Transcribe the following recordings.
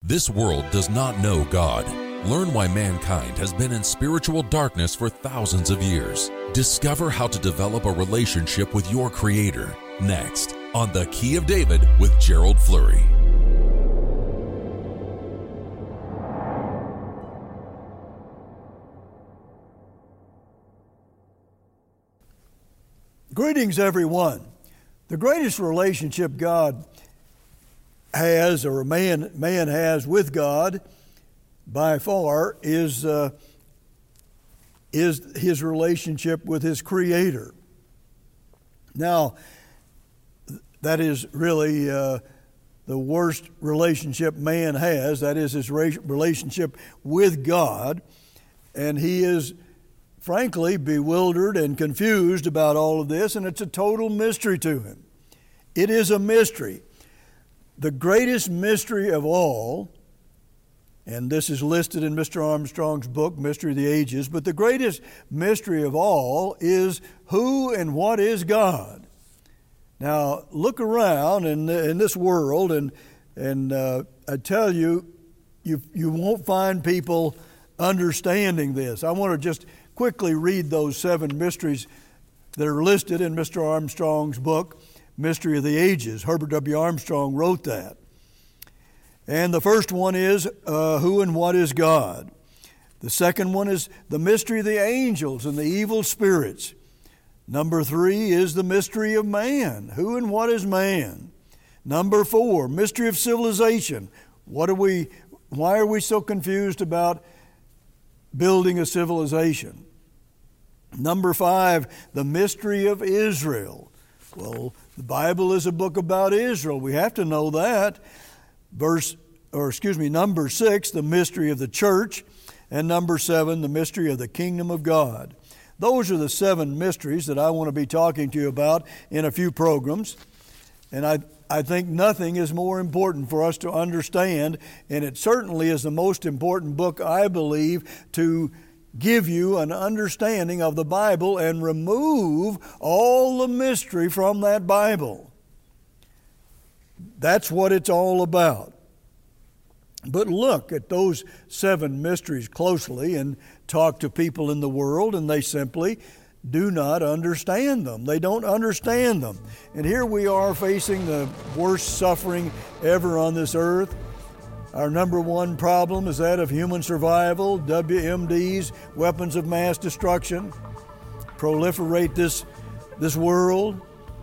This world does not know God. Learn why mankind has been in spiritual darkness for thousands of years. Discover how to develop a relationship with your Creator. Next, on The Key of David with Gerald Flurry. Greetings, everyone. The greatest relationship God has, or man has with God, by far, is his relationship with his Creator. Now, that is really the worst relationship man has. That is his relationship with God, and he is frankly bewildered and confused about all of this, and it's a total mystery to him. It is a mystery. The greatest mystery of all, and this is listed in Mr. Armstrong's book, Mystery of the Ages, but the greatest mystery of all is who and what is God. Now, look around in this world, and I tell you, you won't find people understanding this. I want to just quickly read those 7 mysteries that are listed in Mr. Armstrong's book, Mystery of the Ages. Herbert W. Armstrong wrote that. And the first one is who and what is God. The second one is the mystery of the angels and the evil spirits. Number 3 is the mystery of man. Who and what is man? Number 4, mystery of civilization. Why are we so confused about building a civilization? Number 5, the mystery of Israel. Well, the Bible is a book about Israel. We have to know that. Number 6, the mystery of the church. And number 7, the mystery of the kingdom of God. Those are the 7 mysteries that I want to be talking to you about in a few programs. And I think nothing is more important for us to understand, and it certainly is the most important book, I believe, to give you an understanding of the Bible and remove all the mystery from that Bible. That's what it's all about. But look at those 7 mysteries closely and talk to people in the world, and they simply do not understand them. They don't understand them. And here we are facing the worst suffering ever on this earth. Our number one problem is that of human survival. WMDs, weapons of mass destruction, proliferate this world.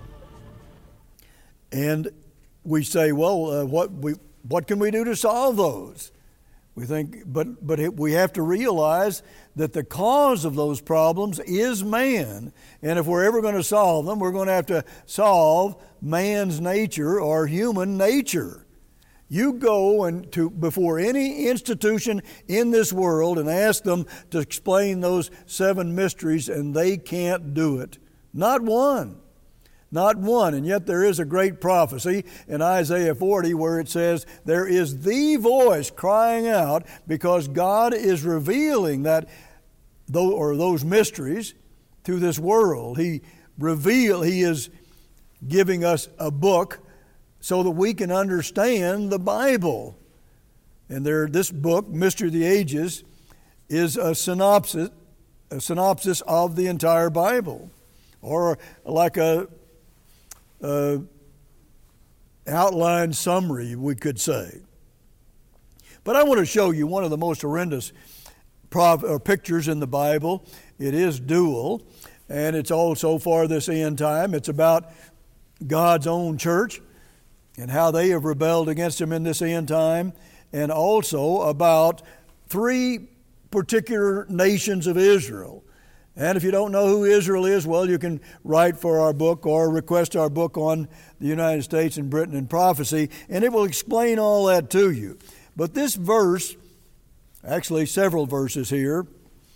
And we say, well, what can we do to solve those? We think, but we have to realize that the cause of those problems is man. And if we're ever going to solve them, we're going to have to solve man's nature or human nature. You go before any institution in this world and ask them to explain those 7 mysteries, and they can't do it. Not one. Not one. And yet there is a great prophecy in Isaiah 40 where it says, there is the voice crying out, because God is revealing those mysteries to this world. He is giving us a book so that we can understand the Bible. And this book, Mystery of the Ages, is a synopsis of the entire Bible, or like a outline summary, we could say. But I want to show you one of the most horrendous pictures in the Bible. It is dual, and it's also for this end time. It's about God's own church and how they have rebelled against Him in this end time, and also about 3 particular nations of Israel. And if you don't know who Israel is, well, you can write for our book or request our book on the United States and Britain and prophecy, and it will explain all that to you. But this verse, actually several verses here,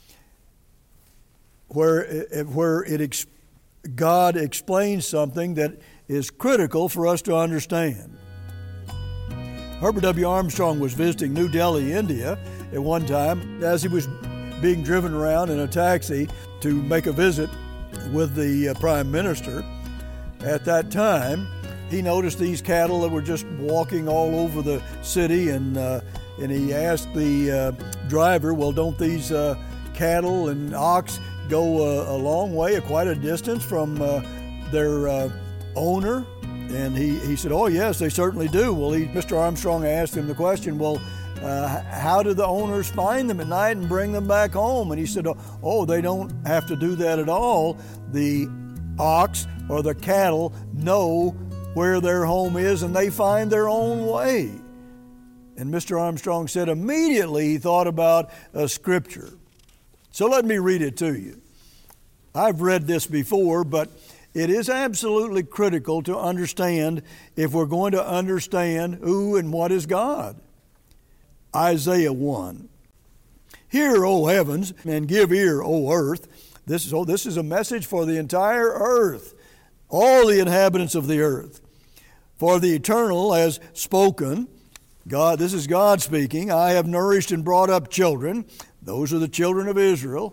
where God explains something that is critical for us to understand. Herbert W. Armstrong was visiting New Delhi, India at one time as he was being driven around in a taxi to make a visit with the Prime Minister. At that time, he noticed these cattle that were just walking all over the city, and and he asked the driver, well, don't these cattle and ox go a long way, quite a distance from their owner? And he said, oh, yes, they certainly do. Well, Mr. Armstrong asked him the question, well, how do the owners find them at night and bring them back home? And he said, oh, they don't have to do that at all. The ox or the cattle know where their home is, and they find their own way. And Mr. Armstrong said immediately he thought about a scripture. So let me read it to you. I've read this before, but it is absolutely critical to understand if we're going to understand who and what is God. Isaiah 1. Hear, O heavens, and give ear, O earth. This is a message for the entire earth, all the inhabitants of the earth. For the Eternal has spoken. God, this is God speaking. I have nourished and brought up children. Those are the children of Israel.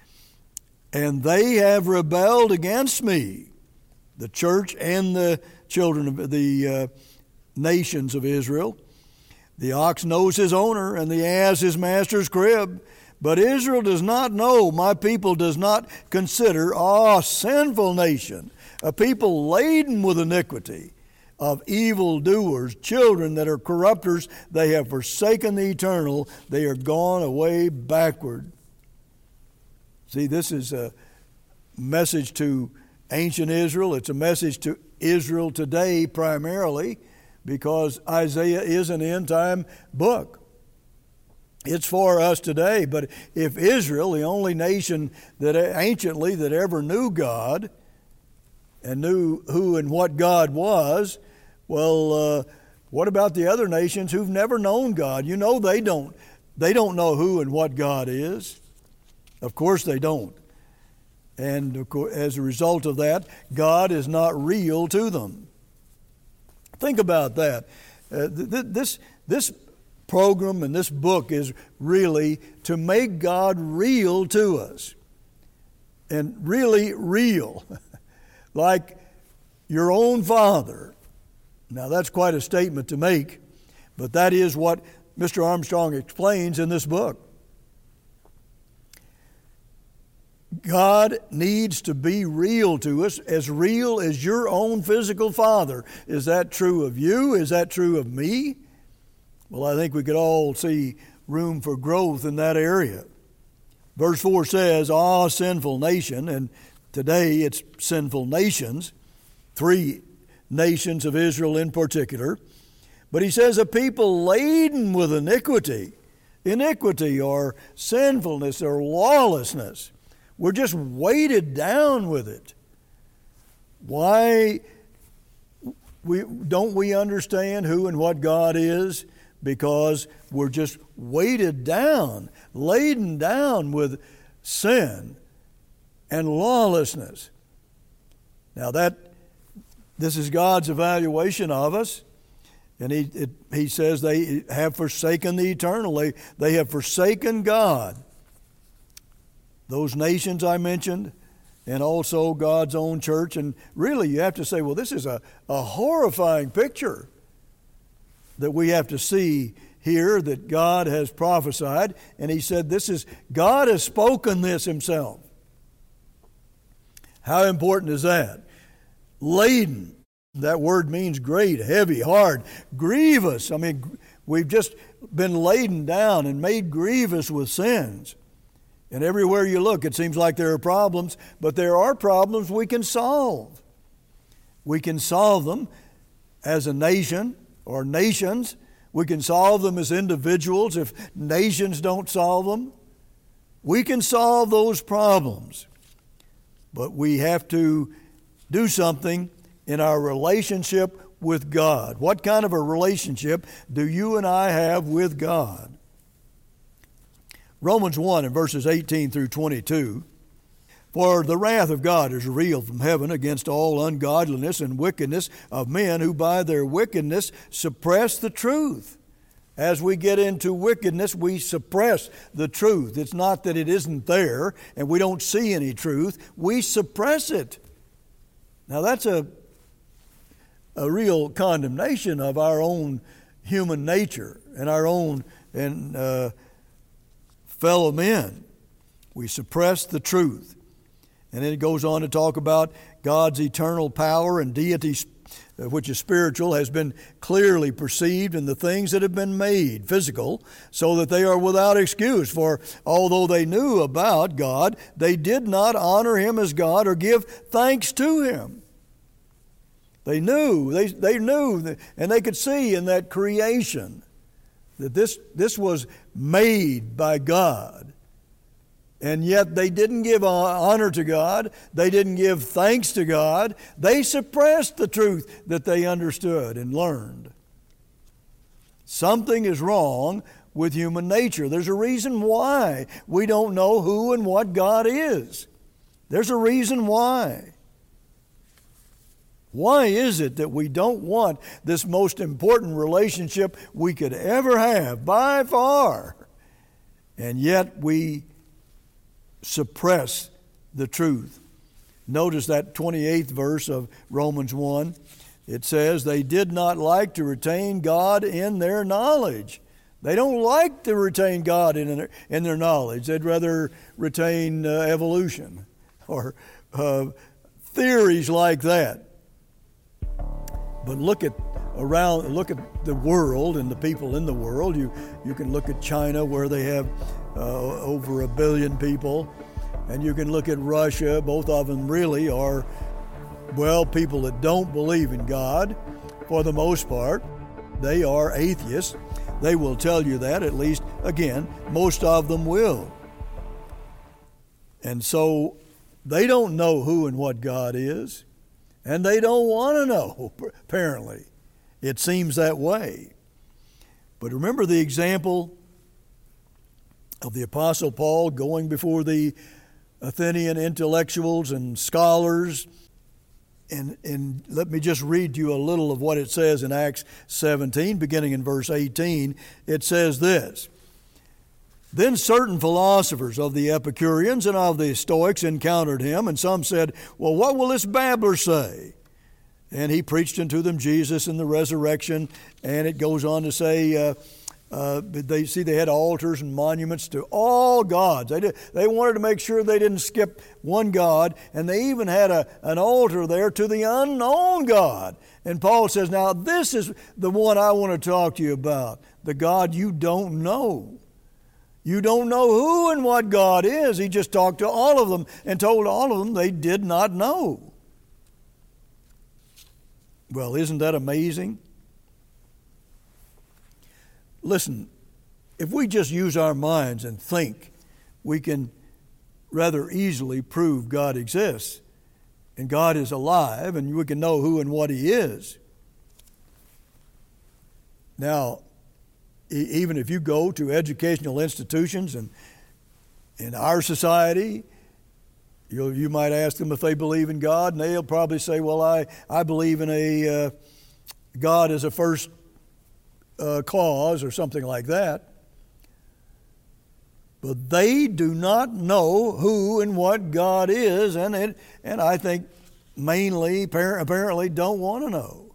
And they have rebelled against me, the church and the children of the nations of Israel. The ox knows his owner, and the ass his master's crib. But Israel does not know, my people does not consider, sinful nation, a people laden with iniquity, of evildoers, children that are corrupters. They have forsaken the eternal. They are gone away backward. See, this is a message to ancient Israel. It's a message to Israel today primarily, because Isaiah is an end-time book. It's for us today. But if Israel, the only nation that anciently that ever knew God and knew who and what God was, well, what about the other nations who've never known God? You know they don't know who and what God is. Of course they don't. And of course, as a result of that, God is not real to them. Think about that. This program and this book is really to make God real to us. And really real. Like your own Father. Now that's quite a statement to make, but that is what Mr. Armstrong explains in this book. God needs to be real to us, as real as your own physical father. Is that true of you? Is that true of me? Well, I think we could all see room for growth in that area. Verse 4 says, sinful nation, and today it's sinful nations, 3 nations of Israel in particular. But he says, a people laden with iniquity or sinfulness or lawlessness. We're just weighted down with it. Why don't we understand who and what God is? Because we're just weighted down, laden down with sin and lawlessness. Now this is God's evaluation of us. And he says they have forsaken the eternal. They have forsaken God. Those nations I mentioned, and also God's own church. And really you have to say, well, this is a horrifying picture that we have to see here that God has prophesied. And he said God has spoken this himself. How important is that? Laden. That word means great, heavy, hard, grievous. I mean, we've just been laden down and made grievous with sins. And everywhere you look, it seems like there are problems, but there are problems we can solve. We can solve them as a nation or nations. We can solve them as individuals if nations don't solve them. We can solve those problems, but we have to do something in our relationship with God. What kind of a relationship do you and I have with God? Romans 1 and verses 18 through 22. For the wrath of God is revealed from heaven against all ungodliness and wickedness of men who by their wickedness suppress the truth. As we get into wickedness, we suppress the truth. It's not that it isn't there and we don't see any truth. We suppress it. Now that's a real condemnation of our own human nature and our own and fellow men. We suppress the truth. And then it goes on to talk about God's eternal power and deity, which is spiritual, has been clearly perceived in the things that have been made physical, so that they are without excuse. For although they knew about God, they did not honor Him as God or give thanks to Him. They knew, they knew, and they could see in that creation that this was made by God. And yet they didn't give honor to God. They didn't give thanks to God. They suppressed the truth that they understood and learned. Something is wrong with human nature. There's a reason why we don't know who and what God is. There's a reason why. Why is it that we don't want this most important relationship we could ever have, by far, and yet we suppress the truth? Notice that 28th verse of Romans 1. It says, they did not like to retain God in their knowledge. They don't like to retain God in their knowledge. They'd rather retain evolution or theories like that. But look at the world and the people in the world. You can look at China, where they have over 1 billion people, and you can look at Russia. Both of them really are, people that don't believe in God for the most part. They are atheists. They will tell you that, at least, again, most of them will. And so they don't know who and what God is. And they don't want to know, apparently. It seems that way. But remember the example of the Apostle Paul going before the Athenian intellectuals and scholars. And let me just read to you a little of what it says in Acts 17, beginning in verse 18. It says this: Then certain philosophers of the Epicureans and of the Stoics encountered him, and some said, well, what will this babbler say? And he preached unto them Jesus and the resurrection. And it goes on to say, they had altars and monuments to all gods. They wanted to make sure they didn't skip one God, and they even had an altar there to the unknown God. And Paul says, now this is the one I want to talk to you about, the God you don't know. You don't know who and what God is. He just talked to all of them and told all of them they did not know. Well, isn't that amazing? Listen, if we just use our minds and think, we can rather easily prove God exists and God is alive, and we can know who and what He is. Now, even if you go to educational institutions and in our society, you might ask them if they believe in God, and they'll probably say, well, I believe in a God as a first cause or something like that. But they do not know who and what God is, and I think mainly, apparently, don't want to know.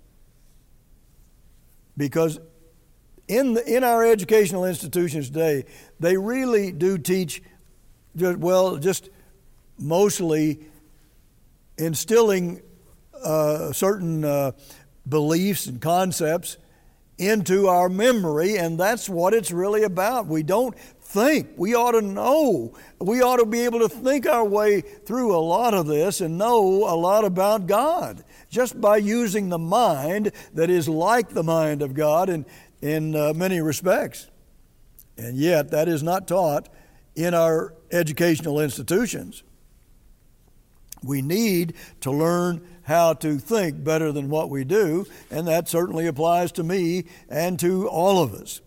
Because in our educational institutions today, they really do teach, just mostly instilling certain beliefs and concepts into our memory, and that's what it's really about. We don't think. We ought to know. We ought to be able to think our way through a lot of this and know a lot about God just by using the mind that is like the mind of God in many respects. And yet that is not taught in our educational institutions. We need to learn how to think better than what we do, and that certainly applies to me and to all of us.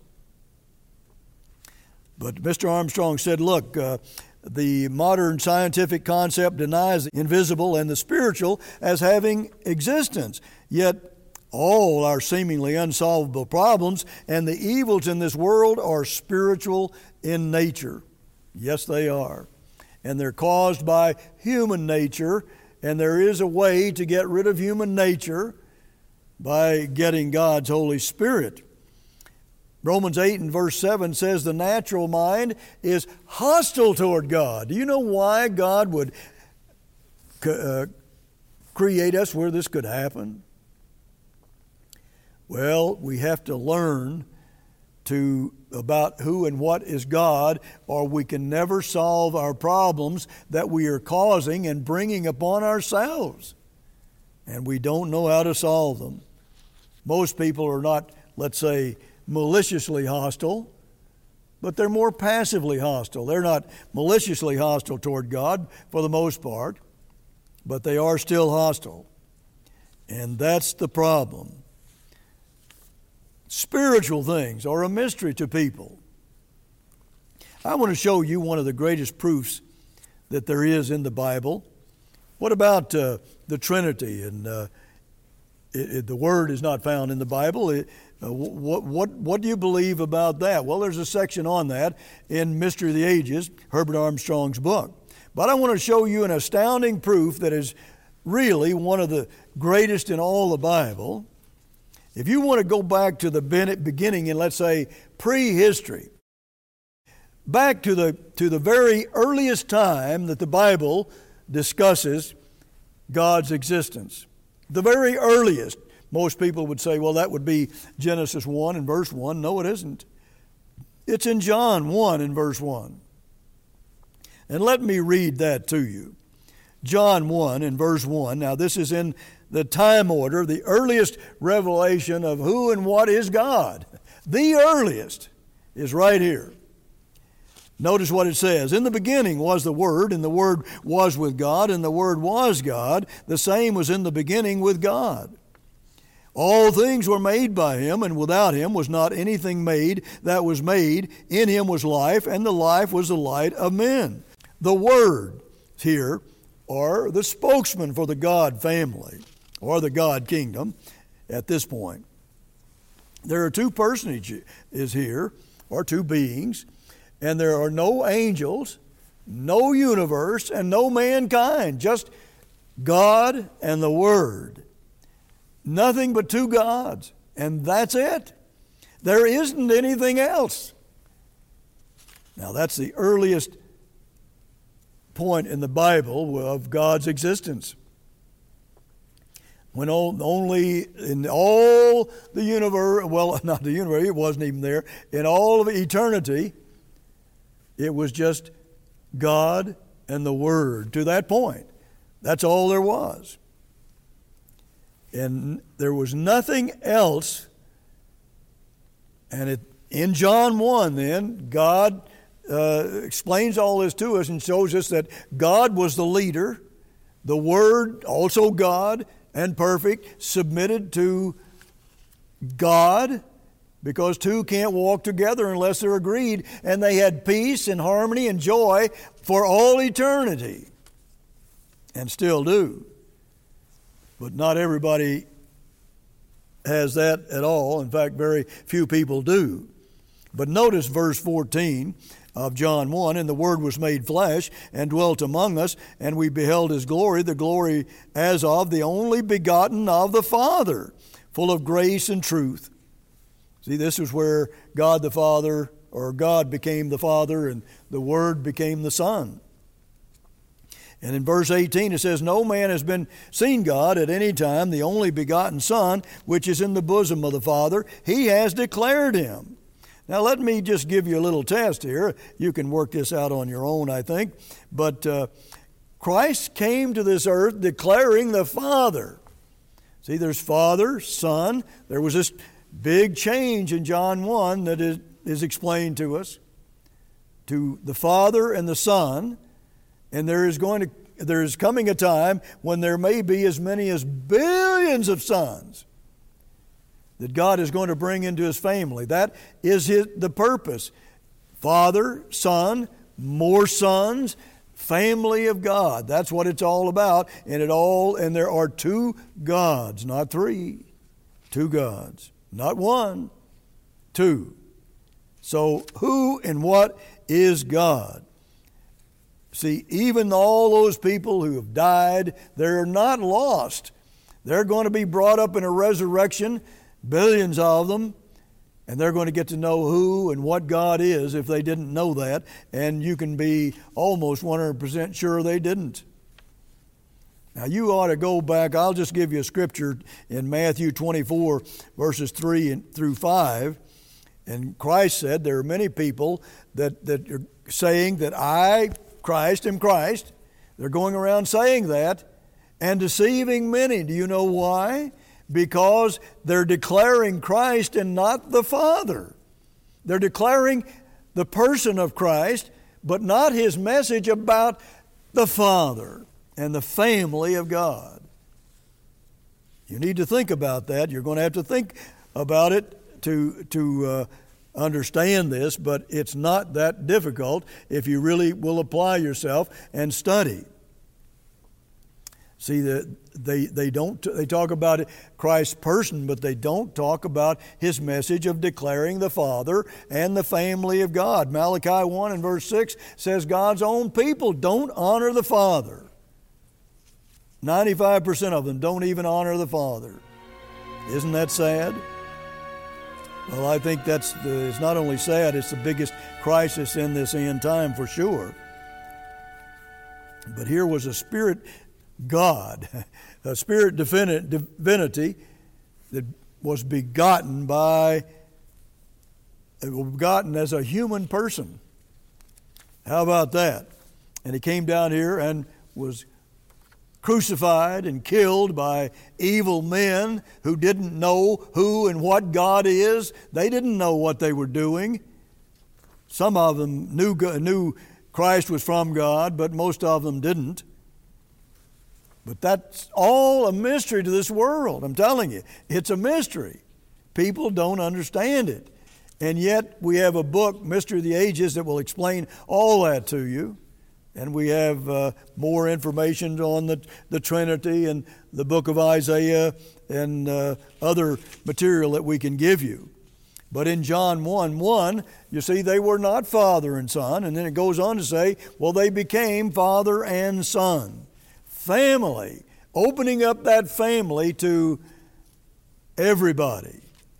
But Mr. Armstrong said, look, the modern scientific concept denies the invisible and the spiritual as having existence. Yet all our seemingly unsolvable problems and the evils in this world are spiritual in nature. Yes, they are. And they're caused by human nature, and there is a way to get rid of human nature by getting God's Holy Spirit. Romans 8 and verse 7 says the natural mind is hostile toward God. Do you know why God would create us where this could happen? Well, we have to learn about who and what is God, or we can never solve our problems that we are causing and bringing upon ourselves. And we don't know how to solve them. Most people are not, let's say, maliciously hostile, but they're more passively hostile. They're not maliciously hostile toward God for the most part, but they are still hostile. And that's the problem. Spiritual things are a mystery to people. I want to show you one of the greatest proofs that there is in the Bible. What about the Trinity? And the word is not found in the Bible. What do you believe about that? Well, there's a section on that in Mystery of the Ages, Herbert Armstrong's book. But I want to show you an astounding proof that is really one of the greatest in all the Bible. If you want to go back to the beginning in, let's say, prehistory, back to the very earliest time that the Bible discusses God's existence, the very earliest, most people would say, well, that would be Genesis 1 and verse 1. No, it isn't. It's in John 1 and verse 1. And let me read that to you. John 1 and verse 1. Now, this is in the time order, the earliest revelation of who and what is God. The earliest is right here. Notice what it says. In the beginning was the Word, and the Word was with God, and the Word was God. The same was in the beginning with God. All things were made by Him, and without Him was not anything made that was made. In Him was life, and the life was the light of men. The Word here, or the spokesman for the God family, or the God kingdom at this point. There are two personages here, or two beings, and there are no angels, no universe, and no mankind, just God and the Word. Nothing but two gods, and that's it. There isn't anything else. Now, that's the earliest point in the Bible of God's existence. When only in all the universe, well, not the universe, it wasn't even there, in all of eternity, it was just God and the Word to that point. That's all there was. And there was nothing else. And in John 1 then, God explains all this to us and shows us that God was the leader, the Word, also God and perfect, submitted to God, because two can't walk together unless they're agreed, and they had peace and harmony and joy for all eternity, and still do. But not everybody has that at all. In fact, very few people do. But notice verse 14 of John 1, and the Word was made flesh and dwelt among us, and we beheld His glory, the glory as of the only begotten of the Father, full of grace and truth. See, this is where God the Father, or God became the Father, and the Word became the Son. And in verse 18 it says, no man has been seen God at any time, the only begotten Son, which is in the bosom of the Father, He has declared Him. Now let me just give you a little test here. You can work this out on your own, I think. But Christ came to this earth declaring the Father. See, there's Father, Son. There was this big change in John 1 that is explained to us, to the Father and the Son. And there is coming a time when there may be as many as billions of sons that God is going to bring into His family. That is the purpose. Father, Son, more sons, family of God. That's what it's all about. And there are two gods, not three. Two gods. Not one, two. So who and what is God? See, even all those people who have died, they're not lost. They're going to be brought up in a resurrection, billions of them, And they're going to get to know who and what God is if they didn't know that. And you can be almost 100% sure they didn't. Now you ought to go back. I'll just give you a scripture in Matthew 24, verses 3 through 5. And Christ said there are many people that are saying that I, Christ, am Christ. They're going around saying that and deceiving many. Do you know why? Because they're declaring Christ and not the Father. They're declaring the person of Christ, but not His message about the Father and the family of God. You need to think about that. You're going to have to think about it to understand this, but it's not that difficult if you really will apply yourself and study. See, they talk about Christ's person, but they don't talk about His message of declaring the Father and the family of God. Malachi 1 and verse 6 says God's own people don't honor the Father. 95% of them don't even honor the Father. Isn't that sad? Well, I think it's not only sad, it's the biggest crisis in this end time for sure. But here was a spirit God, a spirit divinity that was begotten as a human person. How about that? And He came down here and was crucified and killed by evil men who didn't know who and what God is. They didn't know what they were doing. Some of them knew Christ was from God, but most of them didn't. But that's all a mystery to this world. I'm telling you, it's a mystery. People don't understand it. And yet we have a book, Mystery of the Ages, that will explain all that to you. And we have more information on the Trinity and the book of Isaiah and other material that we can give you. But in John 1:1, you see they were not father and son. And then it goes on to say, well, they became father and son. Family, opening up that family to everybody.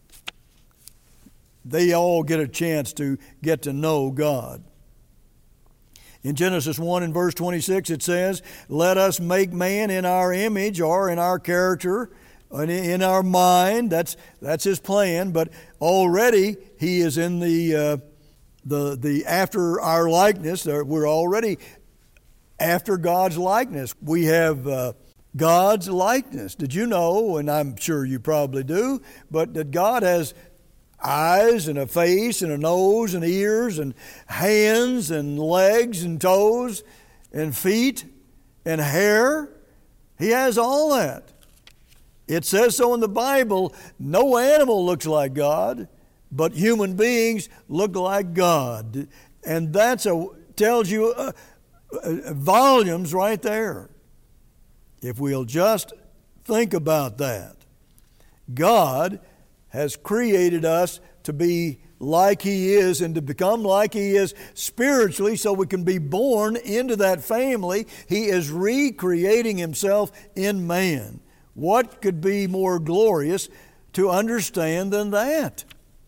They all get a chance to get to know God. In Genesis 1 and verse 26 it says, let us make man in our image, or in our character, in our mind. That's His plan, but already He is in the after our likeness. We're already after God's likeness. We have God's likeness. Did you know, and I'm sure you probably do, but that God has eyes and a face and a nose and ears and hands and legs and toes and feet and hair? He has all that. It says so in the Bible. No animal looks like God, but human beings look like God. And that tells you volumes right there. If we'll just think about that. God has created us to be like He is and to become like He is spiritually so we can be born into that family. He is recreating Himself in man. What could be more glorious to understand than that?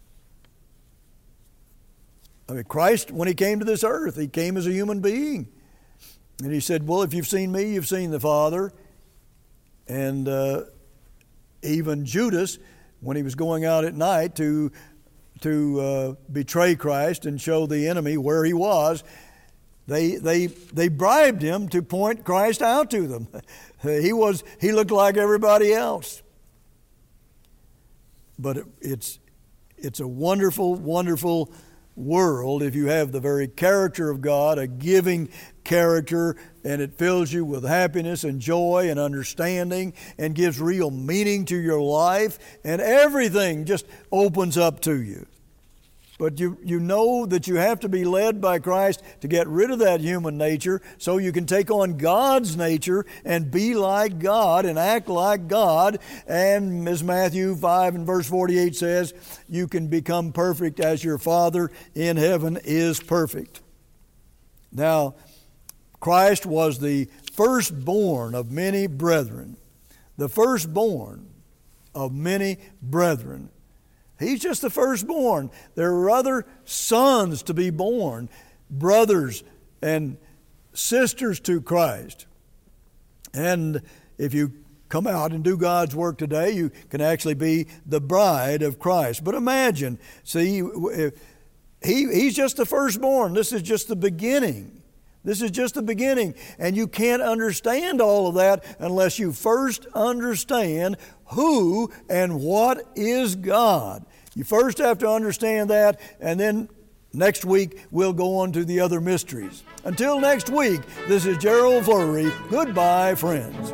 I mean, Christ, when He came to this earth, He came as a human being. And He said, well, if you've seen me, you've seen the Father. And even Judas, when he was going out at night to betray Christ and show the enemy where he was, they bribed him to point Christ out to them. He looked like everybody else. But it's a wonderful, wonderful world if you have the very character of God, a giving character, and it fills you with happiness and joy and understanding and gives real meaning to your life, and everything just opens up to you. But you know that you have to be led by Christ to get rid of that human nature so you can take on God's nature and be like God and act like God. And as Matthew 5 and verse 48 says, you can become perfect as your Father in heaven is perfect. Now, Christ was the firstborn of many brethren. The firstborn of many brethren. He's just the firstborn. There are other sons to be born, brothers and sisters to Christ. And if you come out and do God's work today, you can actually be the bride of Christ. But imagine, see, he's just the firstborn. This is just the beginning. This is just the beginning. And you can't understand all of that unless you first understand who and what is God. You first have to understand that, and then next week we'll go on to the other mysteries. Until next week, this is Gerald Flurry. Goodbye, friends.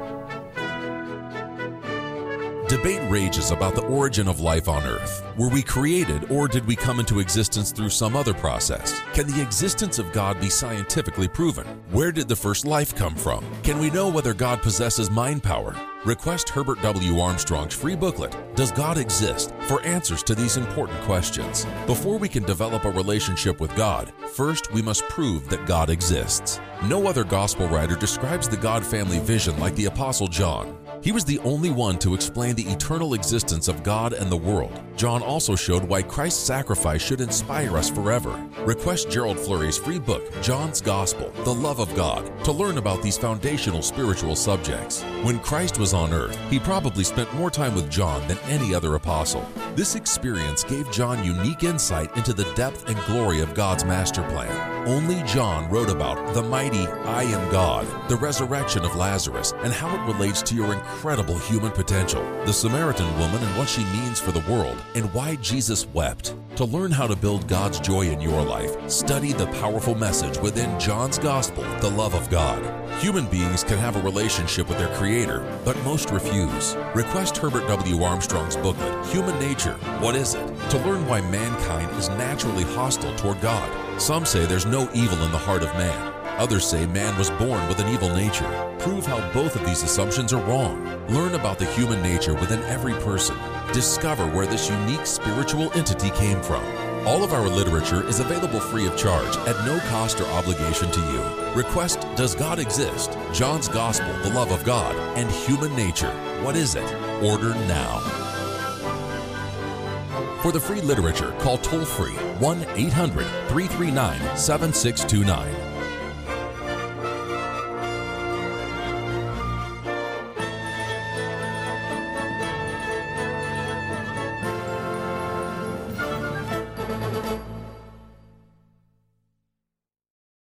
Debate rages about the origin of life on Earth. Were we created, or did we come into existence through some other process? Can the existence of God be scientifically proven? Where did the first life come from? Can we know whether God possesses mind power? Request Herbert W. Armstrong's free booklet, Does God Exist?, for answers to these important questions. Before we can develop a relationship with God, first we must prove that God exists. No other gospel writer describes the God family vision like the Apostle John. He was the only one to explain the eternal existence of God and the world. John also showed why Christ's sacrifice should inspire us forever. Request Gerald Flurry's free book, John's Gospel, The Love of God, to learn about these foundational spiritual subjects. When Christ was on earth, he probably spent more time with John than any other apostle. This experience gave John unique insight into the depth and glory of God's master plan. Only John wrote about the mighty I am God, the resurrection of Lazarus, and how it relates to your incredible human potential, the Samaritan woman and what she means for the world, and why Jesus wept. To learn how to build God's joy in your life, study the powerful message within John's Gospel, The Love of God. Human beings can have a relationship with their Creator, but most refuse. Request Herbert W. Armstrong's booklet, Human Nature, What Is It?, to learn why mankind is naturally hostile toward God. Some say there's no evil in the heart of man. Others say man was born with an evil nature. Prove how both of these assumptions are wrong. Learn about the human nature within every person. Discover where this unique spiritual entity came from. All of our literature is available free of charge at no cost or obligation to you. Request Does God Exist?, John's Gospel, The Love of God, and Human Nature, What Is It? Order now. For the free literature, call toll-free 1-800-339-7629.